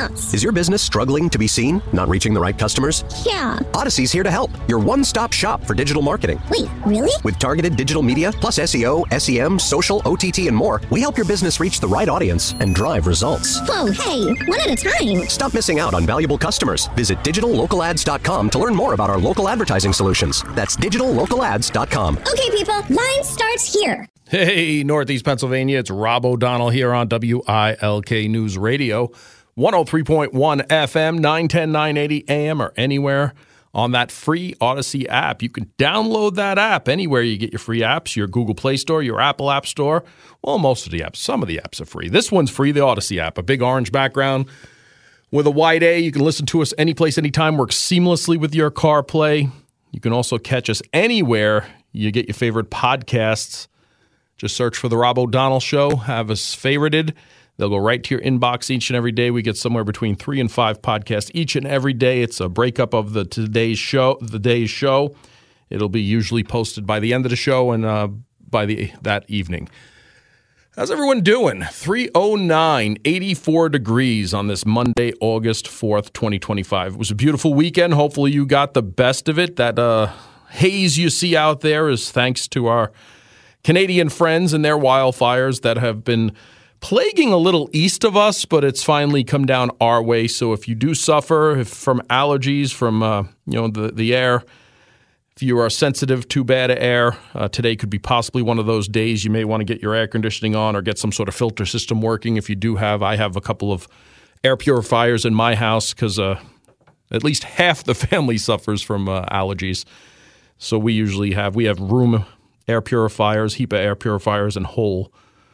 nuts. Is your business struggling to be seen? Not reaching the right customers? Yeah. Odyssey's here to help. Your one-stop shop for digital marketing. Wait, really? With targeted digital media, plus SEO, SEM, social, OTT, and more, we help your business reach the right audience and drive results. Whoa, hey, one at a time. Stop missing out on valuable customers. Visit digitallocalads.com to learn more about our local advertising solutions. That's digitallocalads.com. Okay, people, line starts here. Hey, Northeast Pennsylvania, it's Rob O'Donnell here on WILK News Radio, 103.1 FM, 910, 980 AM, or anywhere on that free Odyssey app. You can download that app anywhere you get your free apps, your Google Play Store, your Apple App Store. Well, most of the apps, some of the apps are free. This one's free, the Odyssey app, a big orange background with a wide A. You can listen to us anyplace, anytime, works seamlessly with your CarPlay. You can also catch us anywhere you get your favorite podcasts. Just search for The Rob O'Donnell Show. Have us favorited. They'll go right to your inbox each and every day. We get somewhere between 3 and 5 podcasts each and every day. It's a breakup of the day's show. It'll be usually posted by the end of the show and by that evening. How's everyone doing? 309, 84 degrees on this Monday, August 4th, 2025. It was a beautiful weekend. Hopefully you got the best of it. That haze you see out there is thanks to our Canadian friends and their wildfires that have been plaguing a little east of us, but it's finally come down our way. So if you do suffer from allergies from the air, if you are sensitive to bad air, today could be possibly one of those days you may want to get your air conditioning on or get some sort of filter system working. If you do I have a couple of air purifiers in my house because at least half the family suffers from allergies. So we have room air purifiers, HEPA air purifiers, and whole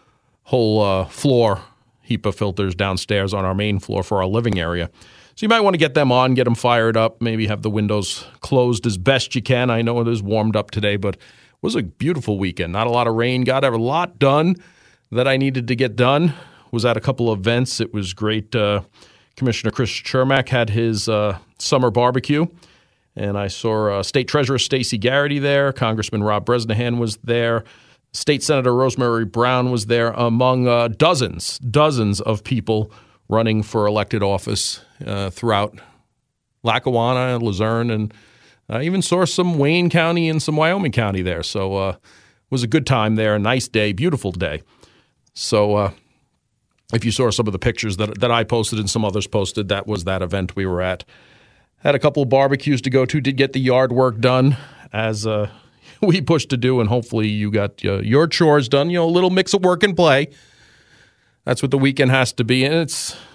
floor HEPA filters downstairs on our main floor for our living area. So you might want to get them on, get them fired up, maybe have the windows closed as best you can. I know it is warmed up today, but it was a beautiful weekend. Not a lot of rain. Got a lot done that I needed to get done. Was at a couple of events. It was great. Commissioner Chris Chermak had his summer barbecue. And I saw State Treasurer Stacey Garrity there. Congressman Rob Bresnahan was there. State Senator Rosemary Brown was there, among dozens of people running for elected office throughout Lackawanna, Luzerne, and I even saw some Wayne County and some Wyoming County there. So it was a good time there, a nice day, beautiful day. So if you saw some of the pictures that I posted and some others posted, that was that event we were at. Had a couple of barbecues to go to, did get the yard work done as we pushed to do, and hopefully you got your chores done. A little mix of work and play. That's what the weekend has to be, and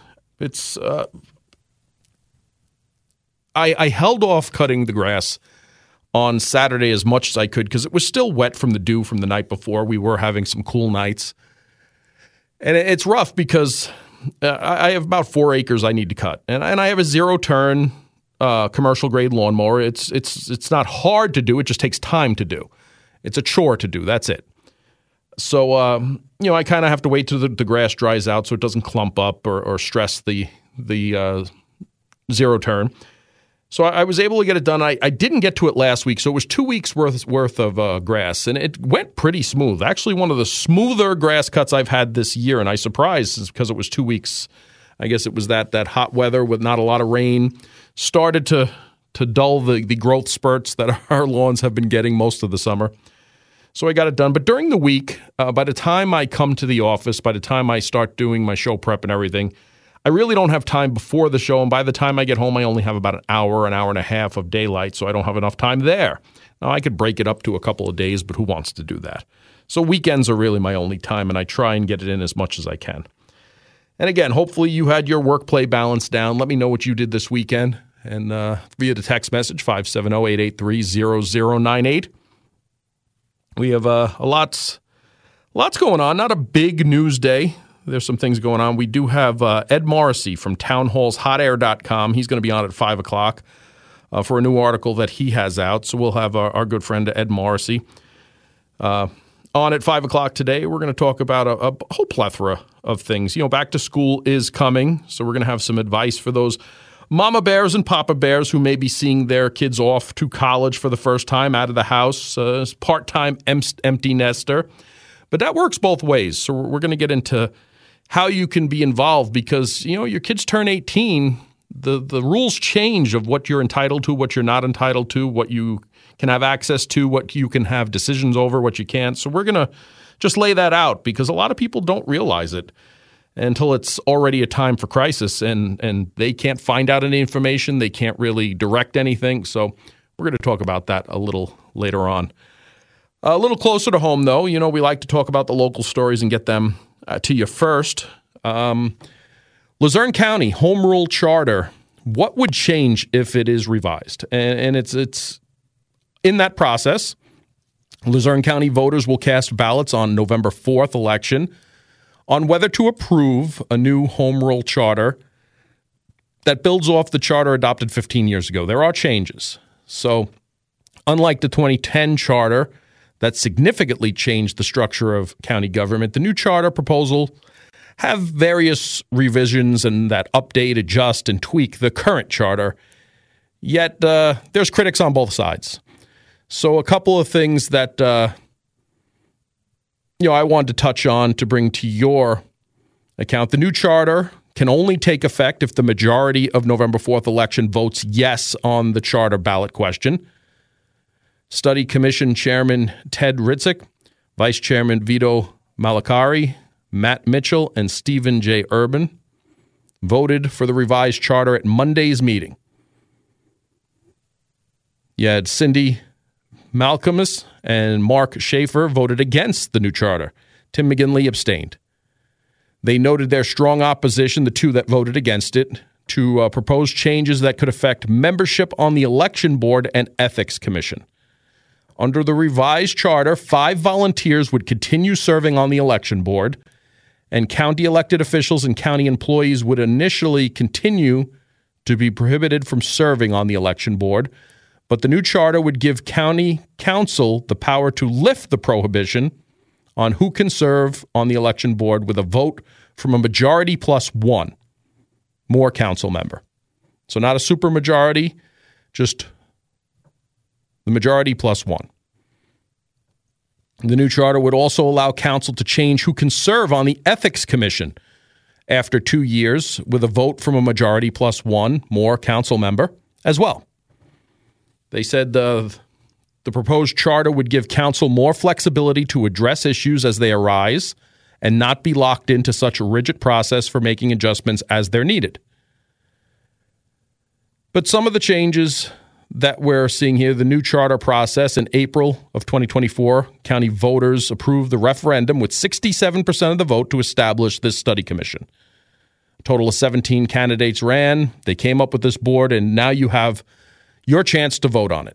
I held off cutting the grass on Saturday as much as I could because it was still wet from the dew from the night before. We were having some cool nights, and it's rough because I have about 4 acres I need to cut, and I have a zero-turn commercial grade lawnmower. It's not hard to do. It just takes time to do. It's a chore to do. That's it. So, I kind of have to wait till the grass dries out so it doesn't clump up or stress the zero turn. So I was able to get it done. I didn't get to it last week, so it was 2 weeks worth of grass, and it went pretty smooth. Actually, one of the smoother grass cuts I've had this year, and I surprised because it was 2 weeks. I guess it was that hot weather with not a lot of rain started to dull the growth spurts that our lawns have been getting most of the summer. So I got it done. But during the week, by the time I come to the office, by the time I start doing my show prep and everything, I really don't have time before the show. And by the time I get home, I only have about an hour and a half of daylight, so I don't have enough time there. Now, I could break it up to a couple of days, but who wants to do that? So weekends are really my only time, and I try and get it in as much as I can. And again, hopefully you had your work-play balance down. Let me know what you did this weekend. And via the text message, 570-883-0098. We have lots going on. Not a big news day. There's some things going on. We do have Ed Morrissey from townhallshotair.com. He's going to be on at 5 o'clock for a new article that he has out. So we'll have our good friend Ed Morrissey on at 5 o'clock today. We're going to talk about a whole plethora of things. Back to school is coming, so we're going to have some advice for those mama bears and papa bears who may be seeing their kids off to college for the first time out of the house, part-time empty nester. But that works both ways. So we're going to get into how you can be involved because, your kids turn 18, the rules change of what you're entitled to, what you're not entitled to, what you can have access to, what you can have decisions over, what you can't. So we're going to just lay that out because a lot of people don't realize it until it's already a time for crisis and they can't find out any information. They can't really direct anything. So we're going to talk about that a little later on. A little closer to home, though, we like to talk about the local stories and get them to you first. Luzerne County Home Rule Charter. What would change if it is revised? And it's in that process. Luzerne County voters will cast ballots on November 4th election on whether to approve a new home rule charter that builds off the charter adopted 15 years ago. There are changes. So unlike the 2010 charter that significantly changed the structure of county government, the new charter proposal have various revisions and that update, adjust, and tweak the current charter. Yet there's critics on both sides. So a couple of things that I wanted to touch on to bring to your account. The new charter can only take effect if the majority of November 4th election votes yes on the charter ballot question. Study Commission Chairman Ted Ritzik, Vice Chairman Vito Malakari, Matt Mitchell, and Stephen J. Urban voted for the revised charter at Monday's meeting. You had Cindy Malcolmus and Mark Schaefer voted against the new charter. Tim McGinley abstained. They noted their strong opposition, the two that voted against it, to propose changes that could affect membership on the election board and ethics commission. Under the revised charter, 5 volunteers would continue serving on the election board, and county elected officials and county employees would initially continue to be prohibited from serving on the election board, but the new charter would give county council the power to lift the prohibition on who can serve on the election board with a vote from a majority plus 1 more council member. So not a supermajority, just the majority plus 1. The new charter would also allow council to change who can serve on the Ethics Commission after 2 years with a vote from a majority plus 1 more council member as well. They said the proposed charter would give council more flexibility to address issues as they arise and not be locked into such a rigid process for making adjustments as they're needed. But some of the changes that we're seeing here, the new charter process in April of 2024, county voters approved the referendum with 67% of the vote to establish this study commission. A total of 17 candidates ran. They came up with this board, and now you have your chance to vote on it.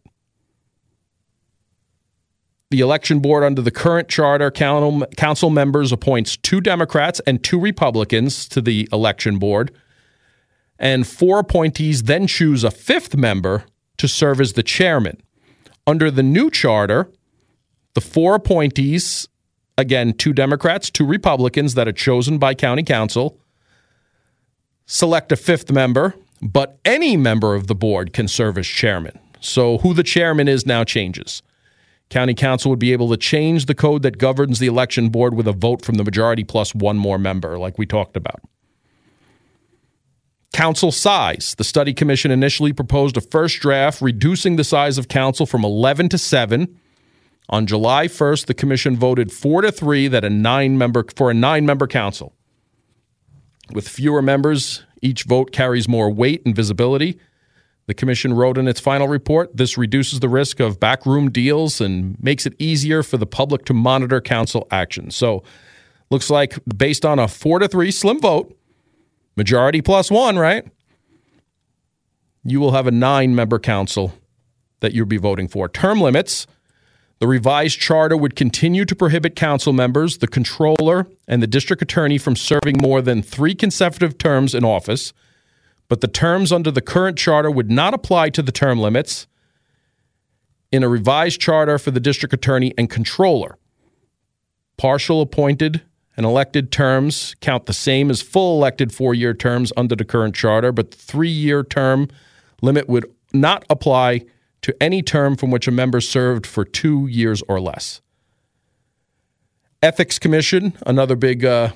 The election board under the current charter, council members appoints 2 Democrats and 2 Republicans to the election board, and 4 appointees then choose a 5th member to serve as the chairman. Under the new charter, the 4 appointees, again, 2 Democrats, 2 Republicans that are chosen by county council, select a 5th member, but any member of the board can serve as chairman. So who the chairman is now changes. County council would be able to change the code that governs the election board with a vote from the majority plus 1 more member, like we talked about. Council size. The study commission initially proposed a first draft reducing the size of council from 11 to 7. On July 1st, the commission voted 4-3 that a 9-member council. With fewer members, each vote carries more weight and visibility. The commission wrote in its final report, this reduces the risk of backroom deals and makes it easier for the public to monitor council action. So, looks like based on a 4-3 slim vote, majority plus 1, right? You will have a 9-member council that you'll be voting for. Term limits. The revised charter would continue to prohibit council members, the controller, and the district attorney from serving more than 3 consecutive terms in office, but the terms under the current charter would not apply to the term limits in a revised charter for the district attorney and controller. Partial appointed and elected terms count the same as full elected 4-year terms under the current charter, but the 3-year term limit would not apply to any term from which a member served for 2 years or less. Ethics Commission, another big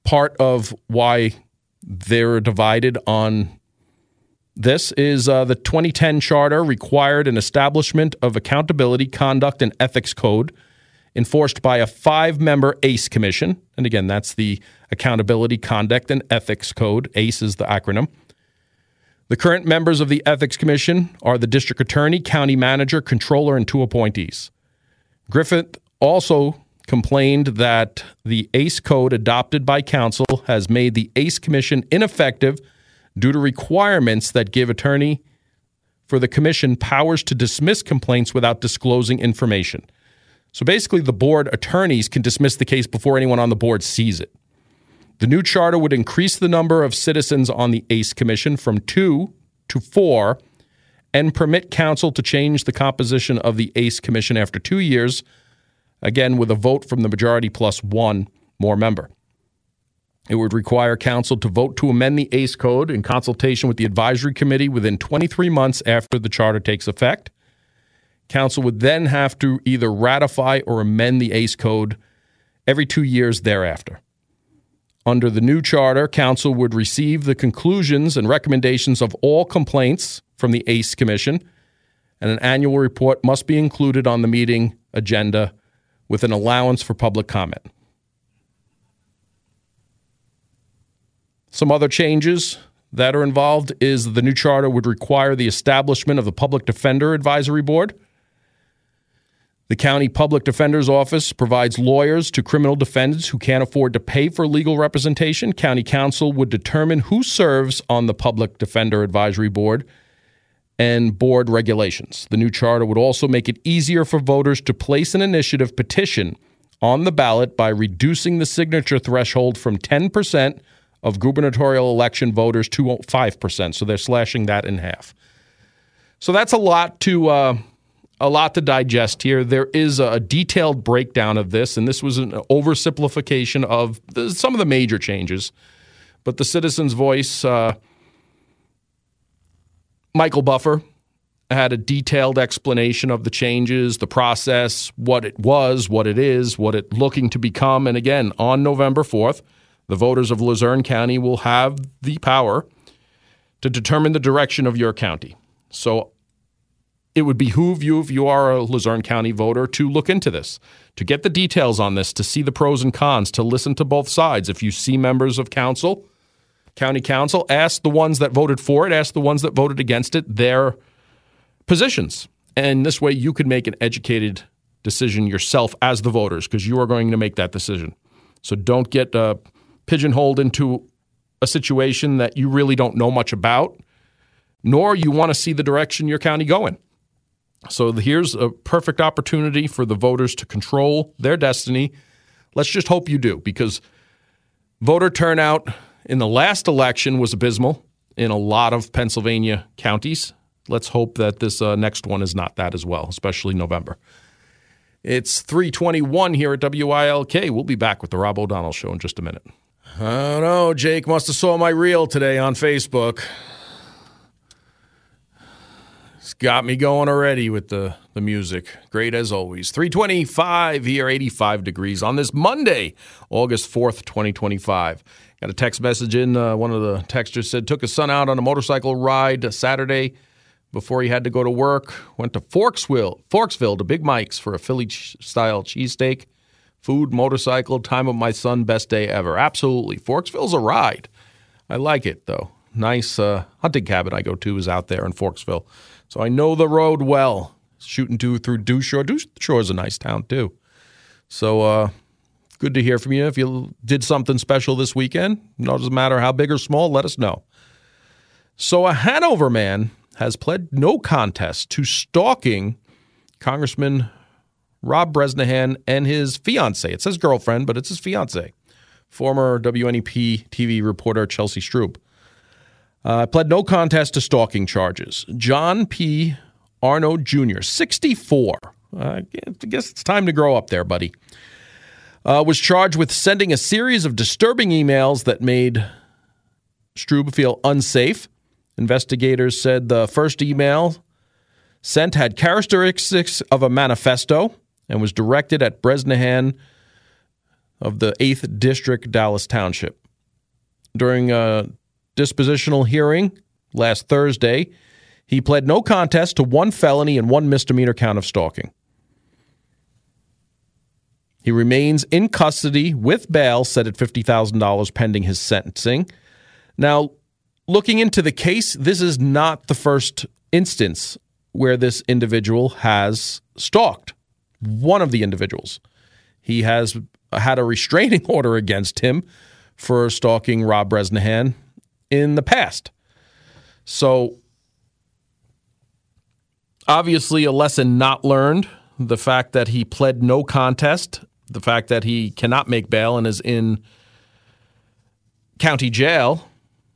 part of why they're divided on this is the 2010 charter required an establishment of accountability, conduct, and ethics code enforced by a 5-member ACE commission. And again, that's the Accountability, Conduct, and Ethics Code. ACE is the acronym. The current members of the Ethics Commission are the district attorney, county manager, controller, and 2 appointees. Griffith also complained that the ACE code adopted by council has made the ACE commission ineffective due to requirements that give attorney for the commission powers to dismiss complaints without disclosing information. So basically, the board attorneys can dismiss the case before anyone on the board sees it. The new charter would increase the number of citizens on the ACE commission from 2 to 4 and permit council to change the composition of the ACE commission after 2 years, again with a vote from the majority plus 1 more member. It would require council to vote to amend the ACE code in consultation with the advisory committee within 23 months after the charter takes effect. Council would then have to either ratify or amend the ACE code every 2 years thereafter. Under the new charter, council would receive the conclusions and recommendations of all complaints from the ACE Commission, and an annual report must be included on the meeting agenda with an allowance for public comment. Some other changes that are involved is the new charter would require the establishment of the Public Defender Advisory Board. The County Public Defender's Office provides lawyers to criminal defendants who can't afford to pay for legal representation. County Council would determine who serves on the Public Defender Advisory Board and board regulations. The new charter would also make it easier for voters to place an initiative petition on the ballot by reducing the signature threshold from 10% of gubernatorial election voters to 5%. So they're slashing that in half. So that's a lot to digest here. There is a detailed breakdown of this, and this was an oversimplification of some of the major changes. But the Citizens' Voice, Michael Buffer, had a detailed explanation of the changes, the process, what it was, what it is, what it's looking to become. And again, on November 4th, the voters of Luzerne County will have the power to determine the direction of your county. So it would behoove you, if you are a Luzerne County voter, to look into this, to get the details on this, to see the pros and cons, to listen to both sides. If you see members of council, county council, ask the ones that voted for it, ask the ones that voted against it, their positions. And this way you could make an educated decision yourself as the voters, because you are going to make that decision. So don't get pigeonholed into a situation that you really don't know much about, nor you want to see the direction your county going. So here's a perfect opportunity for the voters to control their destiny. Let's just hope you do, because voter turnout in the last election was abysmal in a lot of Pennsylvania counties. Let's hope that this next one is not that as well, especially November. It's 3:21 here at WILK. We'll be back with the Rob O'Donnell Show in just a minute. I don't know. Jake must have saw my reel today on Facebook. It's got me going already with the music. Great as always. 3:25 here, 85 degrees on this Monday, August 4th, 2025. Got a text message in. One of the texters said, took his son out on a motorcycle ride Saturday before he had to go to work. Went to Forksville to Big Mike's for a Philly-style cheesesteak. Food, motorcycle, time of my son, best day ever. Absolutely. Forksville's a ride. I like it, though. Nice hunting cabin I go to is out there in Forksville. So I know the road well. Shooting through Dewshore. Dewshore is a nice town, too. So good to hear from you. If you did something special this weekend, doesn't matter how big or small, let us know. So a Hanover man has pled no contest to stalking Congressman Rob Bresnahan and his fiancée. It says girlfriend, but it's his fiancée. Former WNEP TV reporter Chelsea Stroop. Pled no contest to stalking charges. John P. Arno Jr., 64. I guess it's time to grow up there, buddy. Was charged with sending a series of disturbing emails that made Stroop feel unsafe. Investigators said the first email sent had characteristics of a manifesto and was directed at Bresnahan of the 8th District, Dallas Township. During a dispositional hearing last Thursday, he pled no contest to 1 felony and 1 misdemeanor count of stalking. He remains in custody with bail set at $50,000 pending his sentencing. Now, looking into the case, this is not the first instance where this individual has stalked one of the individuals. He has had a restraining order against him for stalking Rob Bresnahan in the past. So, obviously a lesson not learned, the fact that he pled no contest, the fact that he cannot make bail and is in county jail.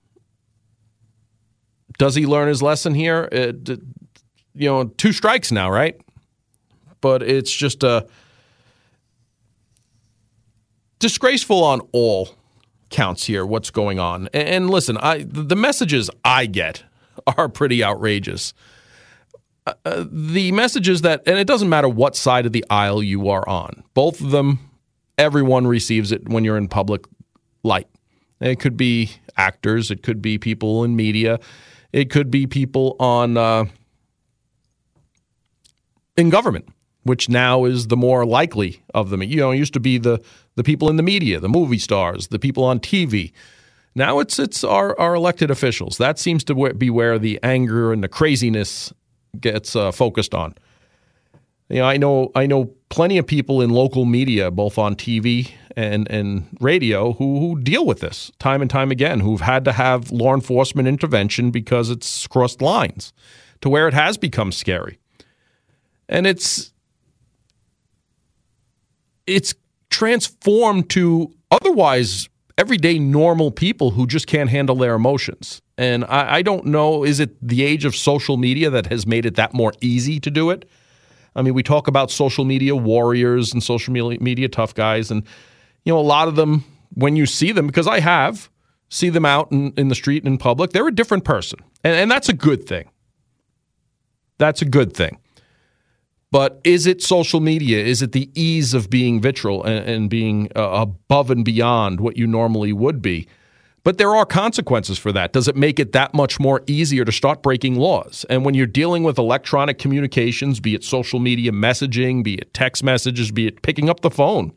Does he learn his lesson here? 2 strikes now, right? But it's just disgraceful on all counts here, what's going on. And listen, the messages I get are pretty outrageous. The messages that, and it doesn't matter what side of the aisle you are on, both of them, everyone receives it when you're in public light. It could be actors, it could be people in media, it could be people in government, which now is the more likely of them. It used to be the people in the media, the movie stars, the people on TV. Now it's our elected officials. That seems to be where the anger and the craziness gets focused on. I know plenty of people in local media, both on TV and radio, who deal with this time and time again, who've had to have law enforcement intervention because it's crossed lines to where it has become scary. And it's transformed to otherwise everyday normal people who just can't handle their emotions. And I don't know, is it the age of social media that has made it that more easy to do it? I mean, we talk about social media warriors and social media tough guys. And, a lot of them, when you see them, because I see them out in the street and in public, they're a different person. And that's a good thing. That's a good thing. But is it social media? Is it the ease of being vitriol and being above and beyond what you normally would be? But there are consequences for that. Does it make it that much more easier to start breaking laws? And when you're dealing with electronic communications, be it social media messaging, be it text messages, be it picking up the phone.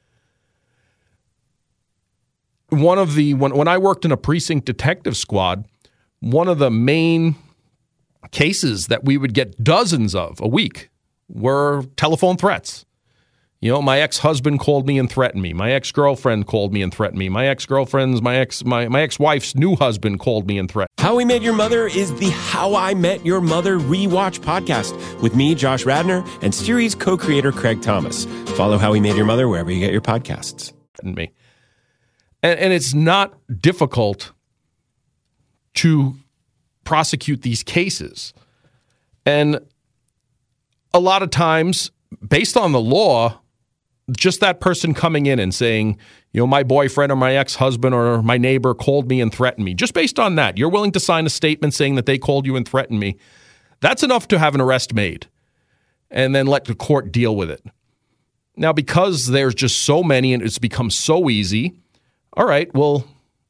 When I worked in a precinct detective squad, one of the main cases that we would get dozens of a week were telephone threats. My ex-husband called me and threatened me. My ex-girlfriend called me and threatened me. My ex-wife's new husband called me and threatened. How We Met Your Mother is the How I Met Your Mother rewatch podcast with me, Josh Radnor, and series co-creator Craig Thomas. Follow How We Met Your Mother wherever you get your podcasts. Me. And it's not difficult to prosecute these cases. And a lot of times, based on the law, just that person coming in and saying, my boyfriend or my ex-husband or my neighbor called me and threatened me, just based on that, you're willing to sign a statement saying that they called you and threatened me. That's enough to have an arrest made and then let the court deal with it. Now, because there's just so many and it's become so easy, all right, well,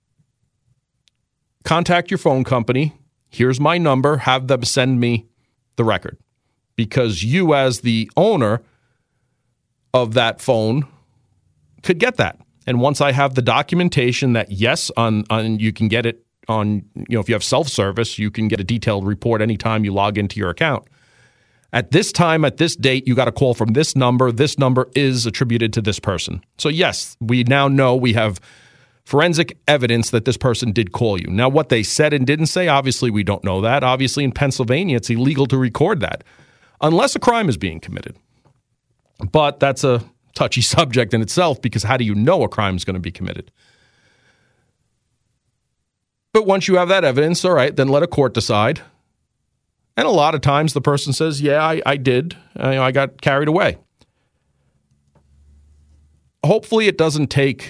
contact your phone company. Here's my number. Have them send me the record. Because you, as the owner of that phone, could get that. And once I have the documentation that, yes, on you can get it on, if you have self-service, you can get a detailed report anytime you log into your account. At this time, at this date, you got a call from this number. This number is attributed to this person. So, yes, we now know we have forensic evidence that this person did call you. Now, what they said and didn't say, obviously, we don't know that. Obviously, in Pennsylvania, it's illegal to record that, unless a crime is being committed. But that's a touchy subject in itself, because how do you know a crime is going to be committed? But once you have that evidence, all right, then let a court decide. And a lot of times the person says, yeah, I did. I got carried away. Hopefully it doesn't take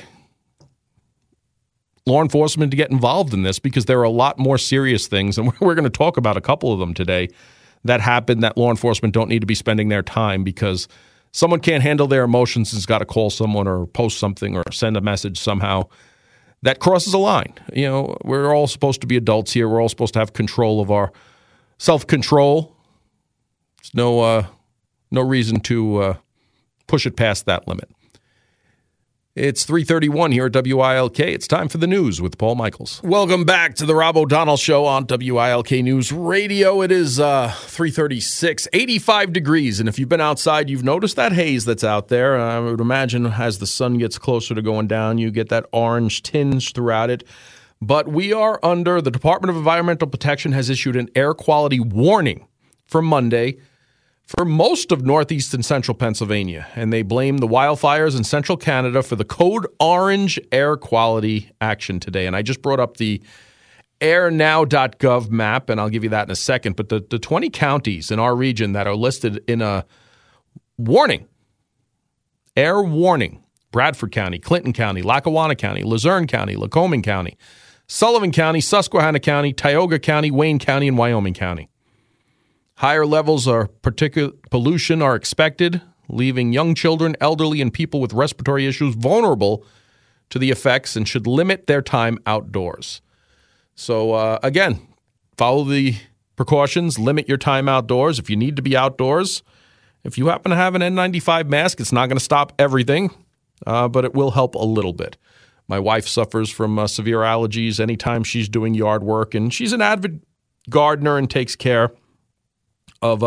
law enforcement to get involved in this, because there are a lot more serious things, and we're going to talk about a couple of them today, that happen that law enforcement don't need to be spending their time, because someone can't handle their emotions and has got to call someone or post something or send a message somehow, that crosses a line. We're all supposed to be adults here. We're all supposed to have control of our self-control. There's no reason to push it past that limit. It's 3:31 here at WILK. It's time for the news with Paul Michaels. Welcome back to the Rob O'Donnell Show on WILK News Radio. It is 3:36, 85 degrees. And if you've been outside, you've noticed that haze that's out there. I would imagine as the sun gets closer to going down, you get that orange tinge throughout it. But we are under, the Department of Environmental Protection has issued an air quality warning for Monday for most of northeast and central Pennsylvania, and they blame the wildfires in central Canada for the code orange air quality action today. And I just brought up the airnow.gov map, and I'll give you that in a second. But the 20 counties in our region that are listed in a warning, air warning: Bradford County, Clinton County, Lackawanna County, Luzerne County, Lycoming County, Sullivan County, Susquehanna County, Tioga County, Wayne County, and Wyoming County. Higher levels of particulate pollution are expected, leaving young children, elderly, and people with respiratory issues vulnerable to the effects and should limit their time outdoors. So, again, follow the precautions, limit your time outdoors. If you need to be outdoors, if you happen to have an N95 mask, it's not going to stop everything, but it will help a little bit. My wife suffers from severe allergies anytime she's doing yard work, and she's an avid gardener and takes care of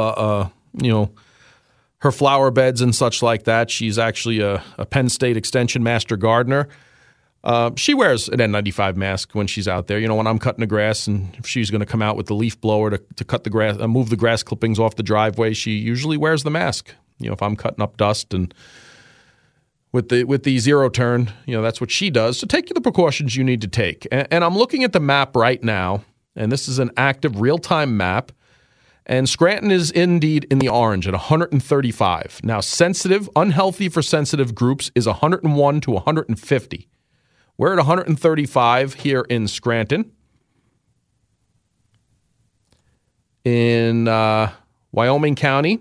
her flower beds and such like that. She's actually a Penn State Extension Master Gardener. She wears an N95 mask when she's out there. When I'm cutting the grass, and if she's going to come out with the leaf blower to cut the grass, move the grass clippings off the driveway, she usually wears the mask. If I'm cutting up dust and with the zero turn, that's what she does. So take the precautions you need to take. And I'm looking at the map right now, and this is an active real-time map. And Scranton is indeed in the orange at 135. Now, unhealthy for sensitive groups is 101 to 150. We're at 135 here in Scranton. In Wyoming County,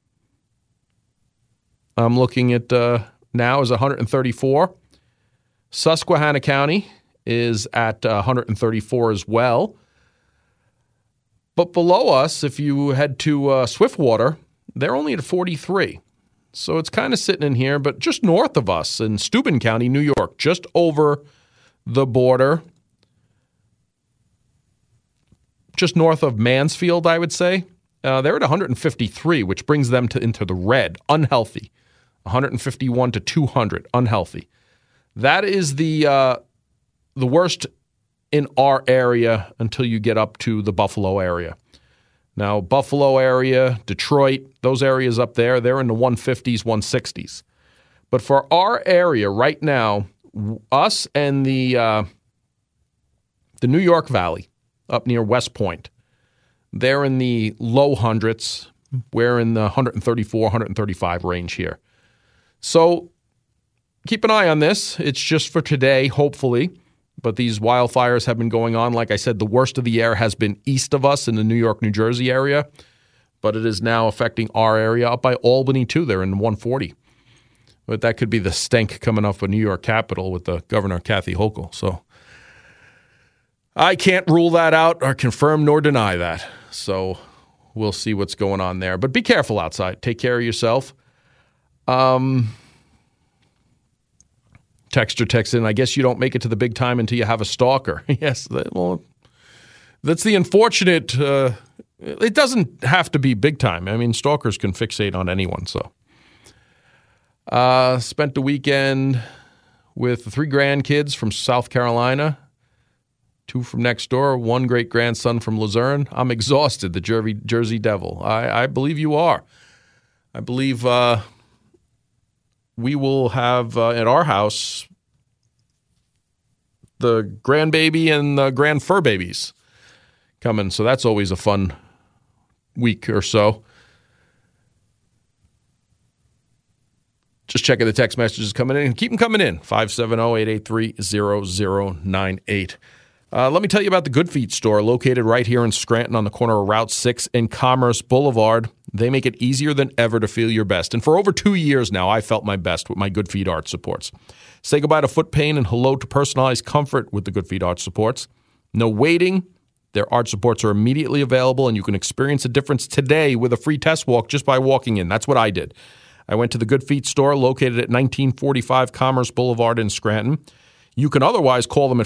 I'm looking at now is 134. Susquehanna County is at 134 as well. But below us, if you head to Swiftwater, they're only at 43. So it's kind of sitting in here, but just north of us in Steuben County, New York, just over the border, just north of Mansfield, I would say, they're at 153, which brings them into the red, unhealthy. 151 to 200, unhealthy. That is the worst in our area until you get up to the Buffalo area. Now, Buffalo area, Detroit, those areas up there, they're in the 150s, 160s. But for our area right now, us and the New York Valley up near West Point, they're in the low hundreds. We're in the 134, 135 range here. So keep an eye on this. It's just for today, hopefully. But these wildfires have been going on. Like I said, the worst of the air has been east of us in the New York, New Jersey area. But it is now affecting our area up by Albany, too. They're in 140. But that could be the stink coming off of New York Capitol with the Governor Kathy Hochul. So I can't rule that out or confirm nor deny that. So we'll see what's going on there. But be careful outside. Take care of yourself. Texter texts in, I guess you don't make it to the big time until you have a stalker. Yes, well, that's the unfortunate. It doesn't have to be big time. I mean, stalkers can fixate on anyone. So, spent the weekend with 3 grandkids from South Carolina, 2 from next door, 1 great-grandson from Luzerne. I'm exhausted, the Jersey Devil. I believe you are. I believe we will have at our house the grandbaby and the grand fur babies coming. So that's always a fun week or so. Just checking the text messages coming in. Keep them coming in. 570-883-0098. Let me tell you about the Good Feet store located right here in Scranton on the corner of Route 6 and Commerce Boulevard. They make it easier than ever to feel your best. And for over 2 years now, I felt my best with my Good Feet arch supports. Say goodbye to foot pain and hello to personalized comfort with the Good Feet arch supports. No waiting. Their arch supports are immediately available, and you can experience a difference today with a free test walk just by walking in. That's what I did. I went to the Good Feet store located at 1945 Commerce Boulevard in Scranton. You can otherwise call them at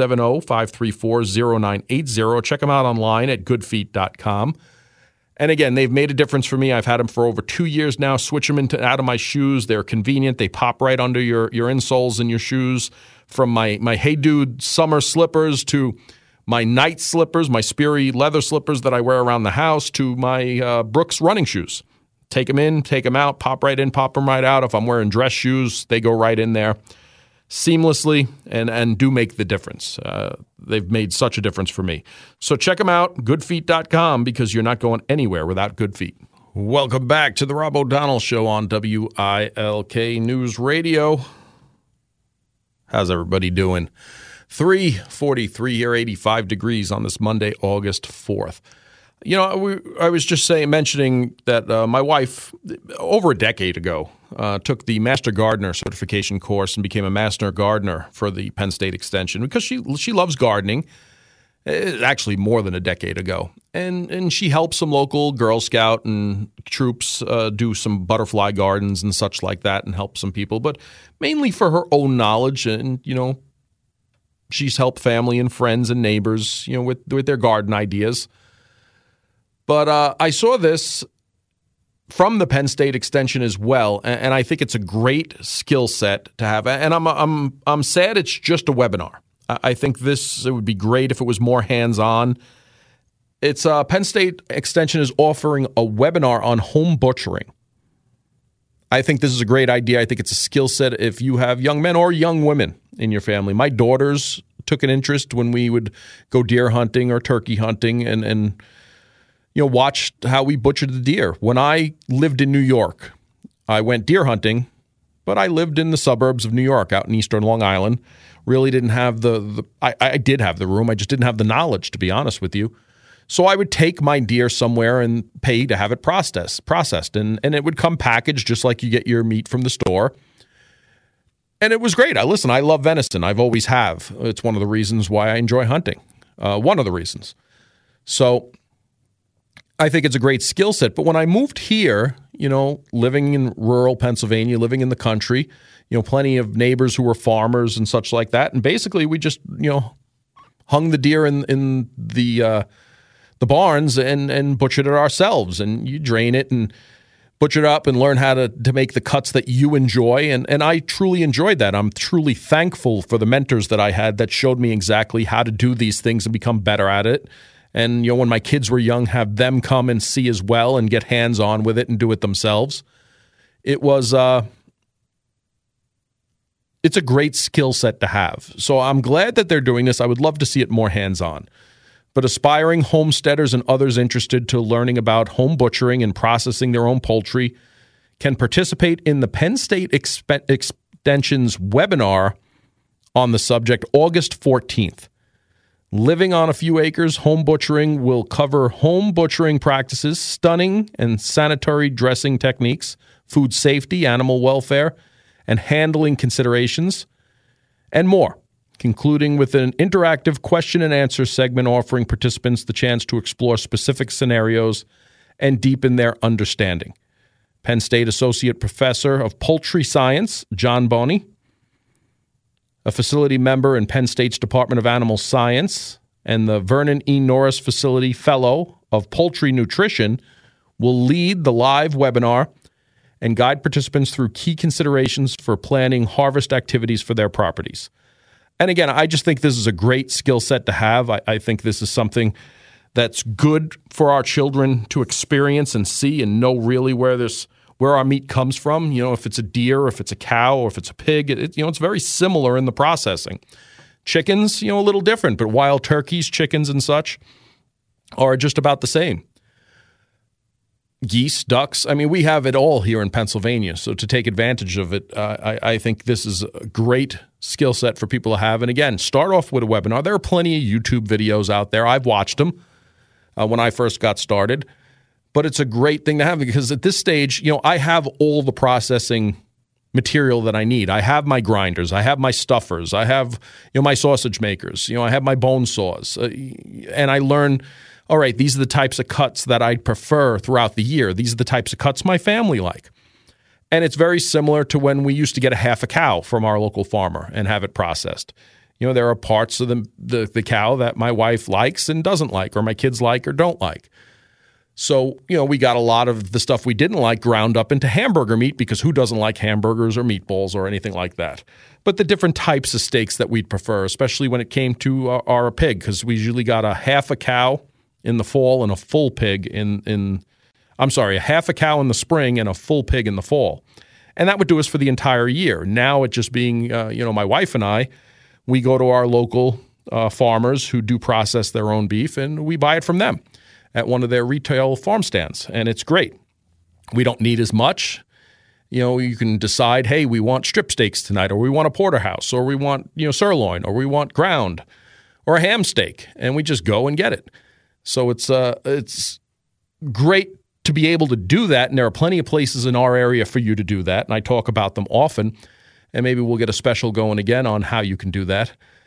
570-534-0980. Check them out online at goodfeet.com. And again, they've made a difference for me. I've had them for over 2 years now. Switch them out of my shoes. They're convenient. They pop right under your insoles in your shoes. From my Hey Dude summer slippers to my night slippers, my Sperry leather slippers that I wear around the house, to my Brooks running shoes. Take them in, take them out, pop right in, pop them right out. If I'm wearing dress shoes, they go right in there seamlessly and do make the difference. They've made such a difference for me. So check them out, goodfeet.com, because you're not going anywhere without Good Feet. Welcome back to the Rob O'Donnell Show on WILK News Radio. How's everybody doing? 3:43 here, 85 degrees on this Monday, August 4th. You know, I was just mentioning that my wife, over a decade ago, took the Master Gardener certification course and became a Master Gardener for the Penn State Extension because she loves gardening. Actually, more than a decade ago, and she helps some local Girl Scout and troops do some butterfly gardens and such like that, and help some people, but mainly for her own knowledge. And she's helped family and friends and neighbors, with their garden ideas. But I saw this from the Penn State Extension as well, and I think it's a great skill set to have. And I'm sad it's just a webinar. I think it would be great if it was more hands-on. It's Penn State Extension is offering a webinar on home butchering. I think this is a great idea. I think it's a skill set if you have young men or young women in your family. My daughters took an interest when we would go deer hunting or turkey hunting and watched how we butchered the deer. When I lived in New York, I went deer hunting, but I lived in the suburbs of New York, out in eastern Long Island. Really didn't have I did have the room. I just didn't have the knowledge, to be honest with you. So I would take my deer somewhere and pay to have it processed. And it would come packaged just like you get your meat from the store. And it was great. I love venison. I've always have. It's one of the reasons why I enjoy hunting. One of the reasons. So I think it's a great skill set. But when I moved here, living in rural Pennsylvania, living in the country, plenty of neighbors who were farmers and such like that. And basically we just, hung the deer in the barns and butchered it ourselves. And you drain it and butcher it up and learn how to make the cuts that you enjoy. And I truly enjoyed that. I'm truly thankful for the mentors that I had that showed me exactly how to do these things and become better at it. And, when my kids were young, have them come and see as well and get hands-on with it and do it themselves. It was it's a great skill set to have. So I'm glad that they're doing this. I would love to see it more hands-on. But aspiring homesteaders and others interested to learning about home butchering and processing their own poultry can participate in the Penn State Extension's webinar on the subject August 14th. Living on a Few Acres, Home Butchering will cover home butchering practices, stunning and sanitary dressing techniques, food safety, animal welfare, and handling considerations, and more, concluding with an interactive question and answer segment offering participants the chance to explore specific scenarios and deepen their understanding. Penn State Associate Professor of Poultry Science, John Boney, a facility member in Penn State's Department of Animal Science, and the Vernon E. Norris Facility Fellow of Poultry Nutrition, will lead the live webinar and guide participants through key considerations for planning harvest activities for their properties. And again, I just think this is a great skill set to have. I think this is something that's good for our children to experience and see and know really where our meat comes from. If it's a deer, or if it's a cow, or if it's a pig, it's very similar in the processing. Chickens, a little different, but wild turkeys, chickens, and such are just about the same. geese, ducks. I mean, we have it all here in Pennsylvania. So to take advantage of it, I think this is a great skill set for people to have. And again, start off with a webinar. There are plenty of YouTube videos out there. I've watched them when I first got started. But it's a great thing to have because at this stage, I have all the processing material that I need. I have my grinders. I have my stuffers. I have my sausage makers. I have my bone saws. And I learn, all right, these are the types of cuts that I prefer throughout the year. These are the types of cuts my family like. And it's very similar to when we used to get a half a cow from our local farmer and have it processed. There are parts of the cow that my wife likes and doesn't like, or my kids like or don't like. So, we got a lot of the stuff we didn't like ground up into hamburger meat because who doesn't like hamburgers or meatballs or anything like that? But the different types of steaks that we'd prefer, especially when it came to our pig, because we usually got a half a cow in the fall and a full pig a half a cow in the spring and a full pig in the fall. And that would do us for the entire year. Now it just being, my wife and I, we go to our local farmers who do process their own beef and we buy it from them at one of their retail farm stands, and it's great. We don't need as much. You can decide, hey, we want strip steaks tonight, or we want a porterhouse, or we want, sirloin, or we want ground, or a ham steak, and we just go and get it. So it's great to be able to do that, and there are plenty of places in our area for you to do that, and I talk about them often, and maybe we'll get a special going again on how you can do that.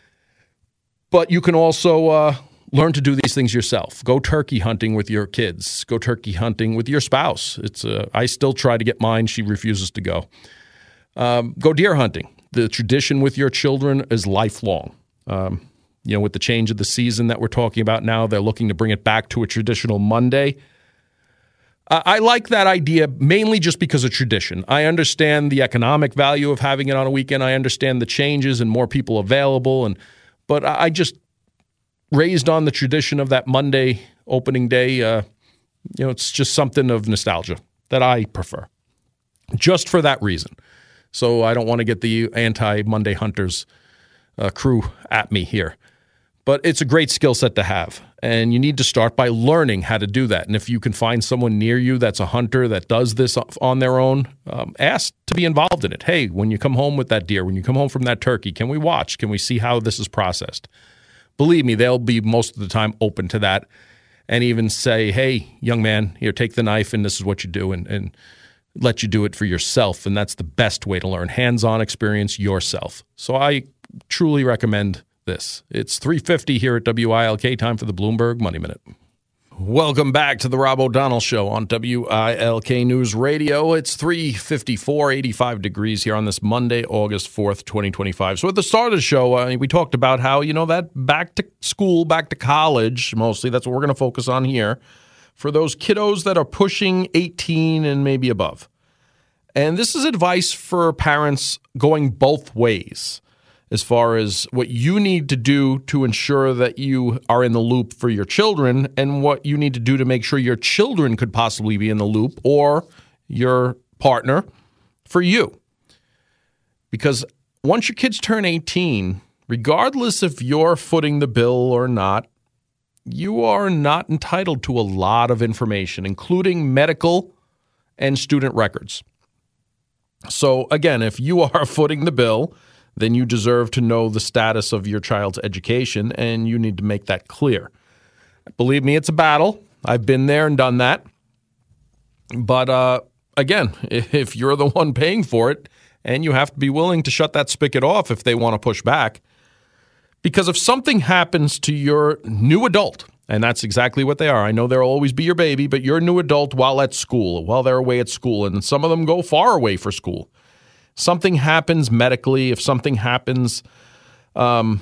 But you can also learn to do these things yourself. Go turkey hunting with your kids. Go turkey hunting with your spouse. I still try to get mine. She refuses to go. Go deer hunting. The tradition with your children is lifelong. With the change of the season that we're talking about now, they're looking to bring it back to a traditional Monday. I like that idea mainly just because of tradition. I understand the economic value of having it on a weekend. I understand the changes and more people available. But I just raised on the tradition of that Monday opening day, it's just something of nostalgia that I prefer, just for that reason. So I don't want to get the anti-Monday Hunters crew at me here. But it's a great skill set to have, and you need to start by learning how to do that. And if you can find someone near you that's a hunter that does this on their own, ask to be involved in it. Hey, when you come home with that deer, when you come home from that turkey, can we watch? Can we see how this is processed? Believe me, they'll be most of the time open to that and even say, hey, young man, here, take the knife and this is what you do and let you do it for yourself. And that's the best way to learn. Hands-on experience yourself. So I truly recommend this. It's 3:50 here at WILK, time for the Bloomberg Money Minute. Welcome back to the Rob O'Donnell Show on WILK News Radio. It's 3:54, 85 degrees here on this Monday, August 4th, 2025. So at the start of the show, we talked about how, that back to school, back to college, mostly, that's what we're going to focus on here, for those kiddos that are pushing 18 and maybe above. And this is advice for parents going both ways, as far as what you need to do to ensure that you are in the loop for your children and what you need to do to make sure your children could possibly be in the loop or your partner for you. Because once your kids turn 18, regardless if you're footing the bill or not, you are not entitled to a lot of information, including medical and student records. So again, if you are footing the bill, then you deserve to know the status of your child's education, and you need to make that clear. Believe me, it's a battle. I've been there and done that. But again, if you're the one paying for it, and you have to be willing to shut that spigot off if they want to push back, because if something happens to your new adult, and that's exactly what they are. I know they'll always be your baby, but you're a new adult while at school, while they're away at school, and some of them go far away for school. Something happens medically, if something happens, as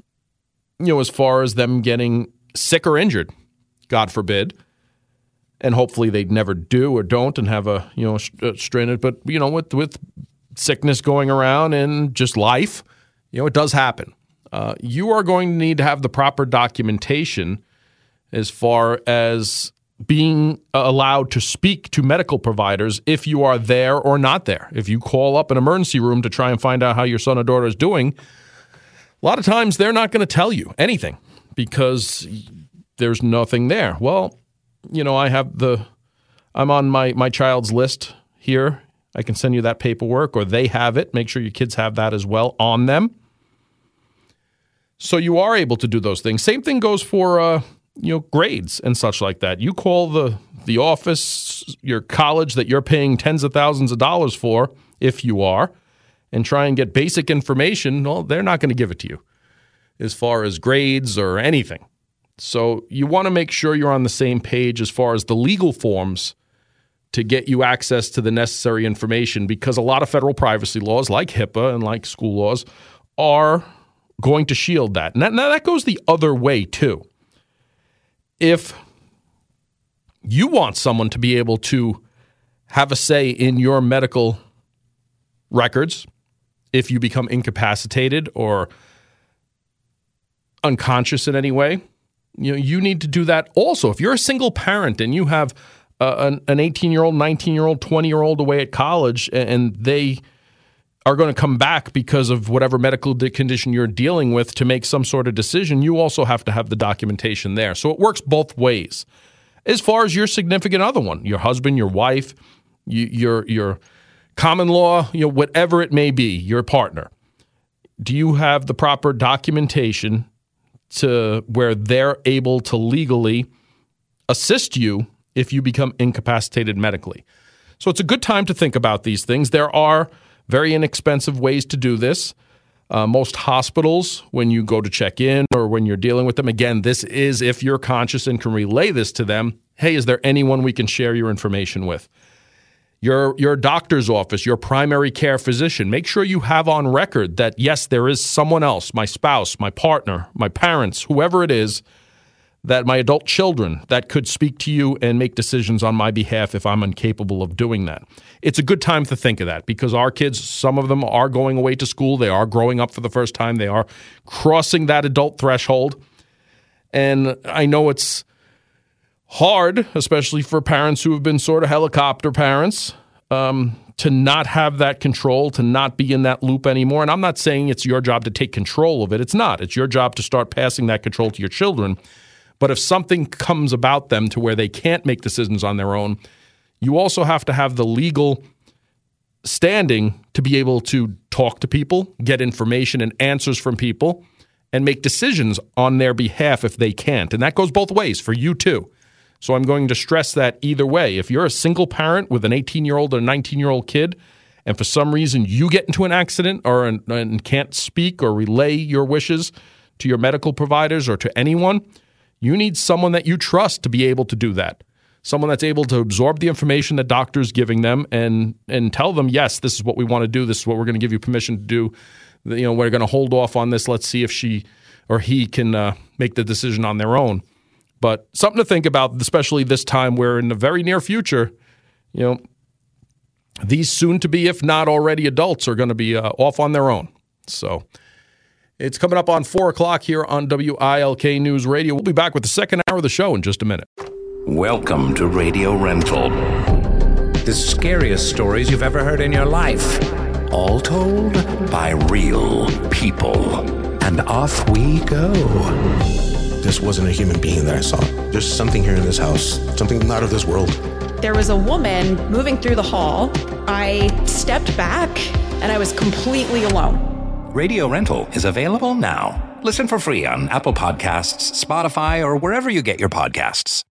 far as them getting sick or injured, God forbid, and hopefully they never do or don't and have a, stranded, but, with sickness going around and just life, it does happen. You are going to need to have the proper documentation as far as being allowed to speak to medical providers if you are there or not there. If you call up an emergency room to try and find out how your son or daughter is doing, a lot of times they're not going to tell you anything because there's nothing there. Well, I have the I'm on my child's list here. I can send you that paperwork, or they have it. Make sure your kids have that as well on them. So you are able to do those things. Same thing goes for grades and such like that. You call the office, your college that you're paying tens of thousands of dollars for, if you are, and try and get basic information. Well, they're not going to give it to you as far as grades or anything. So you want to make sure you're on the same page as far as the legal forms to get you access to the necessary information, because a lot of federal privacy laws like HIPAA and like school laws are going to shield that. Now that goes the other way too. If you want someone to be able to have a say in your medical records, if you become incapacitated or unconscious in any way, you need to do that also. If you're a single parent and you have an 18-year-old, 19-year-old, 20-year-old away at college, and they are going to come back because of whatever medical condition you're dealing with to make some sort of decision, you also have to have the documentation there. So it works both ways. As far as your significant other one, your husband, your wife, your common law, whatever it may be, your partner, do you have the proper documentation to where they're able to legally assist you if you become incapacitated medically? So it's a good time to think about these things. There are very inexpensive ways to do this. Most hospitals, when you go to check in or when you're dealing with them, again, this is if you're conscious and can relay this to them. Hey, is there anyone we can share your information with? Your doctor's office, your primary care physician, make sure you have on record that, yes, there is someone else, my spouse, my partner, my parents, whoever it is, that my adult children that could speak to you and make decisions on my behalf if I'm incapable of doing that. It's a good time to think of that because our kids, some of them are going away to school. They are growing up for the first time. They are crossing that adult threshold. And I know it's hard, especially for parents who have been sort of helicopter parents, to not have that control, to not be in that loop anymore. And I'm not saying it's your job to take control of it. It's not. It's your job to start passing that control to your children. But if something comes about them to where they can't make decisions on their own, you also have to have the legal standing to be able to talk to people, get information and answers from people, and make decisions on their behalf if they can't. And that goes both ways for you too. So I'm going to stress that either way. If you're a single parent with an 18-year-old or a 19-year-old kid, and for some reason you get into an accident and can't speak or relay your wishes to your medical providers or to anyone, you need someone that you trust to be able to do that. Someone that's able to absorb the information that doctor's giving them and tell them, yes, this is what we want to do. This is what we're going to give you permission to do. We're going to hold off on this. Let's see if she or he can make the decision on their own. But something to think about, especially this time where in the very near future, these soon-to-be, if not already adults, are going to be off on their own. So it's coming up on 4 o'clock here on WILK News Radio. We'll be back with the second hour of the show in just a minute. Welcome to Radio Rental. The scariest stories you've ever heard in your life. All told by real people. And off we go. This wasn't a human being that I saw. There's something here in this house, something not of this world. There was a woman moving through the hall. I stepped back and I was completely alone. Radio Rental is available now. Listen for free on Apple Podcasts, Spotify, or wherever you get your podcasts.